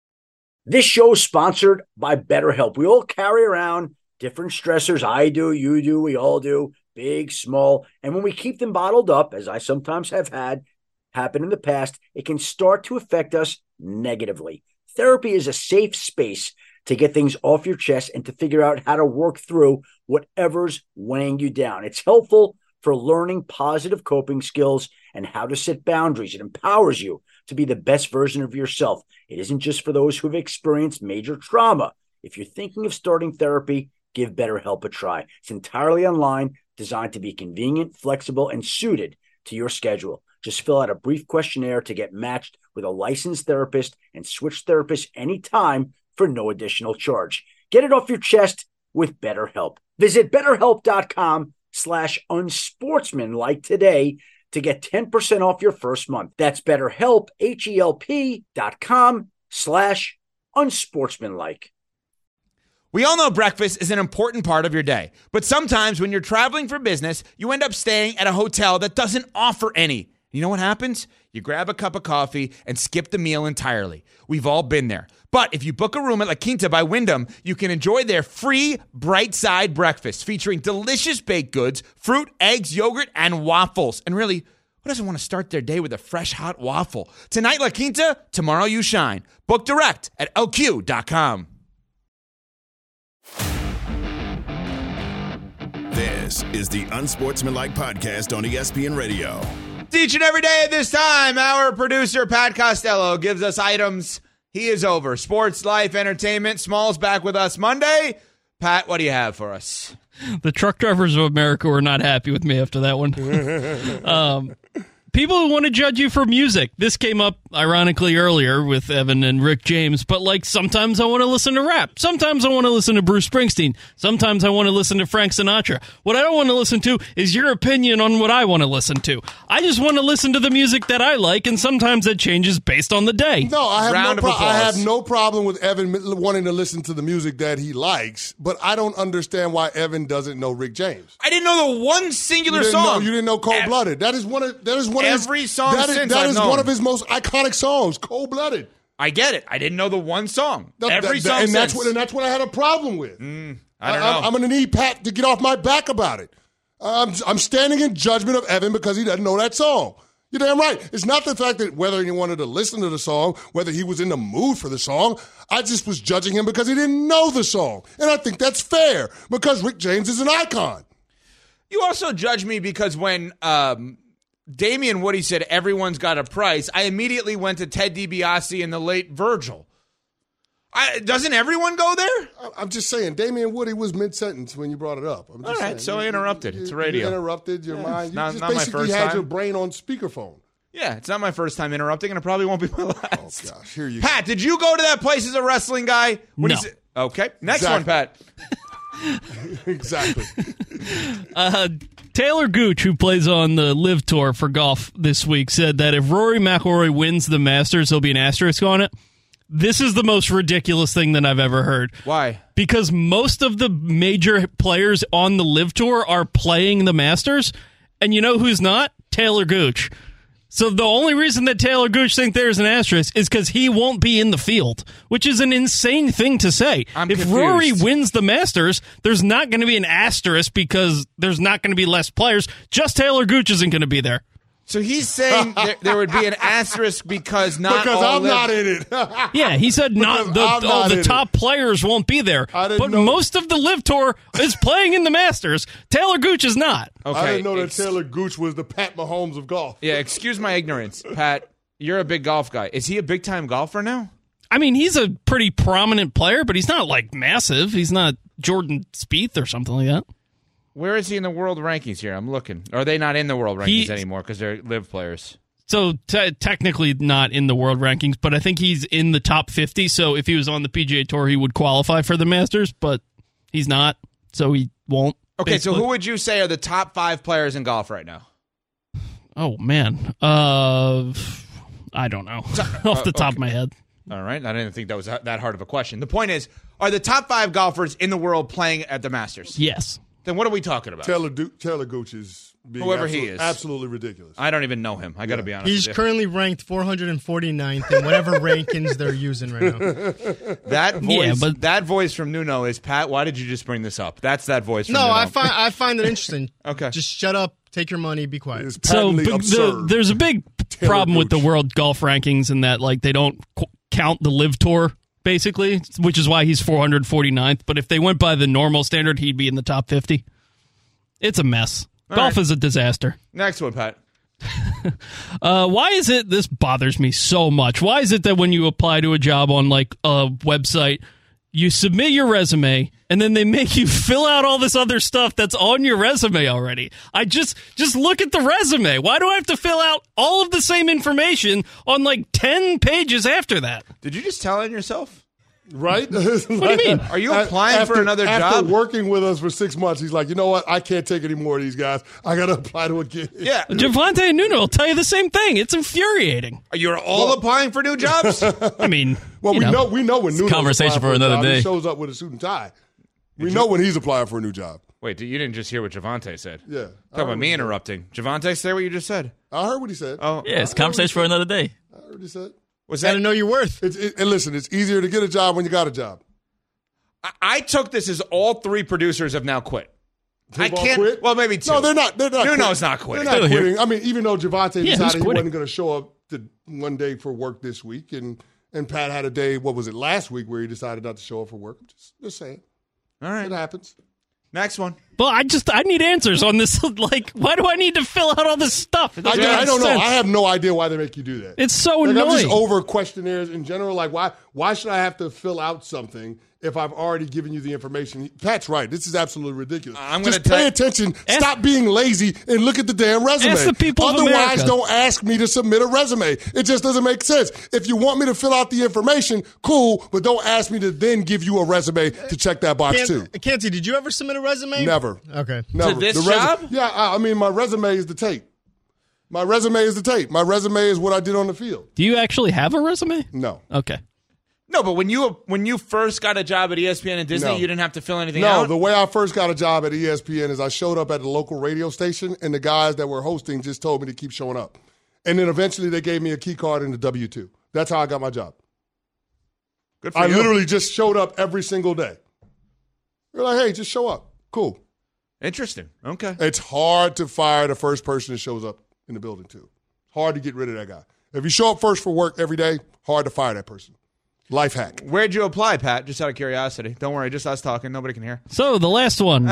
This show is sponsored by BetterHelp. We all carry around different stressors. I do, you do, we all do, big, small. And when we keep them bottled up, as I sometimes have had happen in the past, it can start to affect us negatively. Therapy is a safe space to get things off your chest and to figure out how to work through whatever's weighing you down. It's helpful for learning positive coping skills and how to set boundaries. It empowers you to be the best version of yourself. It isn't just for those who have experienced major trauma. If you're thinking of starting therapy, give BetterHelp a try. It's entirely online, designed to be convenient, flexible, and suited to your schedule. Just fill out a brief questionnaire to get matched with a licensed therapist and switch therapists anytime for no additional charge. Get it off your chest with BetterHelp. Visit betterhelp.com slash unsportsmanlike today to get ten percent off your first month. That's BetterHelp, H-E-L-P dot com slash unsportsmanlike. We all know breakfast is an important part of your day, but sometimes when you're traveling for business, you end up staying at a hotel that doesn't offer any. You know what happens? You grab a cup of coffee and skip the meal entirely. We've all been there. But if you book a room at La Quinta by Wyndham, you can enjoy their free Bright Side breakfast featuring delicious baked goods, fruit, eggs, yogurt, and waffles. And really, who doesn't want to start their day with a fresh, hot waffle? Tonight, La Quinta, tomorrow you shine. Book direct at L Q dot com. This is the Unsportsmanlike Podcast on E S P N Radio. Each and every day at this time, our producer, Pat Costello, gives us items. He is over. Sports, life, entertainment. Small's back with us Monday. Pat, what do you have for us? The truck drivers of America were not happy with me after that one. um, people who want to judge you for music. This came up ironically earlier with Evan and Rick James, but like sometimes I want to listen to rap. Sometimes I want to listen to Bruce Springsteen. Sometimes I want to listen to Frank Sinatra. What I don't want to listen to is your opinion on what I want to listen to. I just want to listen to the music that I like, and sometimes it changes based on the day. No, I have, Round no, of pro- I applause. have no problem with Evan wanting to listen to the music that he likes, but I don't understand why Evan doesn't know Rick James. I didn't know the one singular You didn't song. know, you didn't know Cold Blooded. That is one of that is one Every of his, song that is, since that I've is known. one of his most iconic songs, Cold Blooded. I get it. I didn't know the one song. That- Every that- song and since. that's what and that's what I had a problem with. Mm, I don't know. I, am going to need Pat to get off my back about it. I'm I'm standing in judgment of Evan because he doesn't know that song. You're damn right. It's not the fact that whether he wanted to listen to the song, whether he was in the mood for the song. I just was judging him because he didn't know the song. And I think that's fair because Rick James is an icon. You also judge me because when um, Damian Woody said everyone's got a price, I immediately went to Ted DiBiase and the late Virgil. I, doesn't everyone go there? I'm just saying, Damian Woody was mid-sentence when you brought it up. I'm just All right, saying. so I You- interrupted. you- It's radio. You interrupted your Yeah. mind. You Not- just not my basically first had time. your brain on speakerphone. Yeah, it's not my first time interrupting, and it probably won't be my last. Oh, gosh. Here you Pat, did you go to that place as a wrestling guy? When No. he said, okay, next Exactly. one, Pat. Exactly. Uh, Taylor Gooch, who plays on the Live Tour for golf this week, said that if Rory McIlroy wins the Masters, there'll be an asterisk on it. This is the most ridiculous thing that I've ever heard. Why? Because most of the major players on the Live Tour are playing the Masters, and you know who's not? Taylor Gooch. So the only reason that Taylor Gooch thinks there's an asterisk is because he won't be in the field, which is an insane thing to say. I'm if confused. Rory wins the Masters, there's not going to be an asterisk because there's not going to be less players. Just Taylor Gooch isn't going to be there. So he's saying there, there would be an asterisk because not because all I'm live- not in it. Yeah, he said not Because the, I'm oh, not the in top it. players won't be there. I didn't But know- most of the Live Tour is playing in the Masters. Taylor Gooch is not. Okay, I didn't know that ex- Taylor Gooch was the Pat Mahomes of golf. Yeah, excuse my ignorance, Pat. You're a big golf guy. Is he a big time golfer now? I mean, he's a pretty prominent player, but he's not like massive. He's not Jordan Spieth or something like that. Where is he in the world rankings here? I'm looking. Are they not in the world rankings He- anymore because they're live players? So te- technically not in the world rankings, but I think he's in the top fifty. So if he was on the P G A Tour, he would qualify for the Masters, but he's not, so he won't. Okay, so basically. who would you say are the top five players in golf right now? Oh, man. Uh, I don't know. Off the top okay. of my head. All right, I didn't think that was that hard of a question. The point is, are the top five golfers in the world playing at the Masters? Yes. Then what are we talking about? Taylor, du- Taylor Gooch is being Whoever absolute- he is. absolutely ridiculous. I don't even know him. I got to be honest. He's with currently ranked four hundred forty-ninth in whatever rankings they're using right now. you. That voice, Yeah, but- that voice from Nuno is Pat. Why did you just bring this up? That's that voice. From No, Nuno. I find I find it interesting. Okay. Just shut up, take your money, be quiet. It's So patently but the, absurd. there's a big Taylor problem with the Gooch. world golf rankings in that like they don't qu- count the Live Tour basically, which is why he's four hundred forty-ninth. But if they went by the normal standard, he'd be in the top fifty. It's a mess. All Golf right. is a disaster. Next one, Pat. Uh, why is it this bothers me so much? Why is it that when you apply to a job on like a website, you submit your resume and then they make you fill out all this other stuff that's on your resume already? I just just look at the resume. Why do I have to fill out all of the same information on like ten pages after that? Did you just tell on yourself? Right? What do you mean? Are you applying after, for another after job? working with us for six months, he's like, you know what? I can't take any more of these guys. I got to apply to a gig. Yeah. Javante and Nuno will tell you the same thing. It's infuriating. You're all Well- applying for new jobs? I mean, Well, you we know. know we know when Nuno's conversation applying for a another job, day. He shows up with a suit and tie. We know when he's applying for a new job. Wait, you didn't just hear what Javante said. Yeah. I Talk heard about what me he said. interrupting. Javante, say what you just said. I heard what he said. Oh, Yeah, it's conversation for another day. I heard what he said. was Got that? to know your worth. It's, it, and listen, it's easier to get a job when you got a job. I, I took this as all three producers have now quit. I They've all can't. quit? Well, maybe two. No, they're not. They're not. Nuno's quitting. not quitting. They're not Still here. quitting. I mean, even though Javante Yeah, who's decided he quitting? wasn't going to show up to one day for work this week, and and Pat had a day. What was it last week where he decided not to show up for work? Just, just saying, All right. it happens. Next one. Well, I just I need answers on this. Like, why do I need to fill out all this stuff? It I, doesn't I make don't know. sense. I have no idea why they make you do that. It's so Like, I'm annoying. just over questionnaires in general. Like, why why should I have to fill out something if I've already given you the information. Pat's right. This is absolutely ridiculous. I'm Just gonna pay tell- attention. Stop being lazy and look at the damn resume. Ask the people of Otherwise, America. don't ask me to submit a resume. It just doesn't make sense. If you want me to fill out the information, cool, but don't ask me to then give you a resume to check that box too. Canty, did you ever submit a resume? Never. Okay. Never. To this The resu- job? Yeah, I, I mean, my resume is the tape. My resume is the tape. My resume is what I did on the field. Do you actually have a resume? No. Okay. No, but when you when you first got a job at E S P N and Disney, No. you didn't have to fill anything No, out? the way I first got a job at E S P N is I showed up at the local radio station, and the guys that were hosting just told me to keep showing up. And then eventually they gave me a key card and a W two. That's how I got my job. Good for I you. literally just showed up every single day. They're like, hey, just show up. Cool. Interesting. Okay. It's hard to fire the first person that shows up in the building, too. Hard to get rid of that guy. If you show up first for work every day, hard to fire that person. Life hack. Where'd you apply, Pat? Just out of curiosity. Don't worry, just us talking. Nobody can hear. So the last one.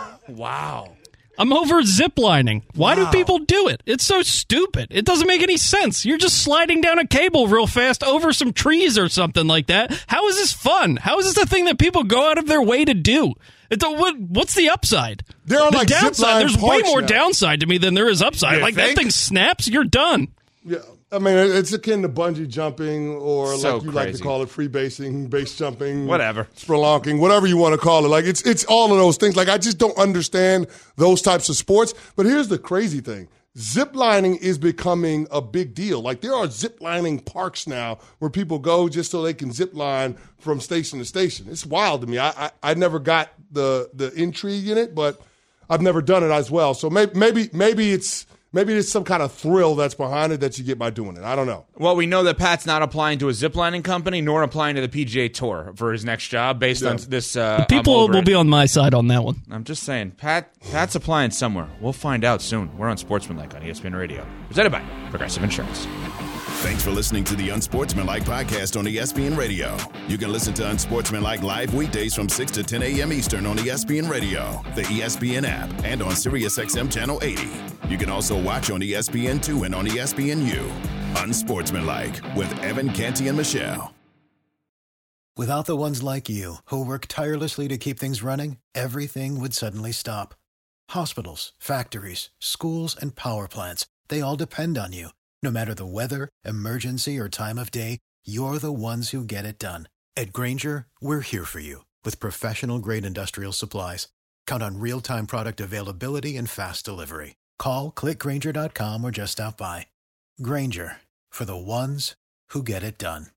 Wow. I'm over ziplining. Why Wow. do people do it? It's so stupid. It doesn't make any sense. You're just sliding down a cable real fast over some trees or something like that. How is this fun? How is this a thing that people go out of their way to do? It's a, what, what's the upside? There are the like downside. zipline There's way parks more now. downside to me than there is upside. You like think? that thing snaps, you're done. Yeah, I mean, it's akin to bungee jumping or So like you like to crazy. call it free basing, base jumping. Whatever. Spelunking, whatever you want to call it. Like, it's it's all of those things. Like, I just don't understand those types of sports. But here's the crazy thing. Zip lining is becoming a big deal. Like, there are zip lining parks now where people go just so they can zip line from station to station. It's wild to me. I I, I never got the the intrigue in it, but I've never done it as well. So maybe maybe maybe it's maybe it's some kind of thrill that's behind it that you get by doing it. I don't know. Well, we know that Pat's not applying to a ziplining company nor applying to the P G A Tour for his next job based Yeah. on this. Uh, I'm People over will it. be on my side on that one. I'm just saying, Pat. Pat's applying somewhere. We'll find out soon. We're on Sportsmanlike on E S P N Radio, presented by Progressive Insurance. Thanks for listening to the Unsportsmanlike podcast on E S P N Radio. You can listen to Unsportsmanlike live weekdays from six to ten a.m. Eastern on E S P N Radio, the E S P N app, and on SiriusXM Channel eighty. You can also watch on E S P N two and on E S P N U. Unsportsmanlike with Evan, Canty, and Michelle. Without the ones like you, who work tirelessly to keep things running, everything would suddenly stop. Hospitals, factories, schools, and power plants, they all depend on you. No matter the weather, emergency, or time of day, you're the ones who get it done. At Grainger, we're here for you with professional-grade industrial supplies. Count on real-time product availability and fast delivery. Call, click Grainger dot com, or just stop by. Grainger, for the ones who get it done.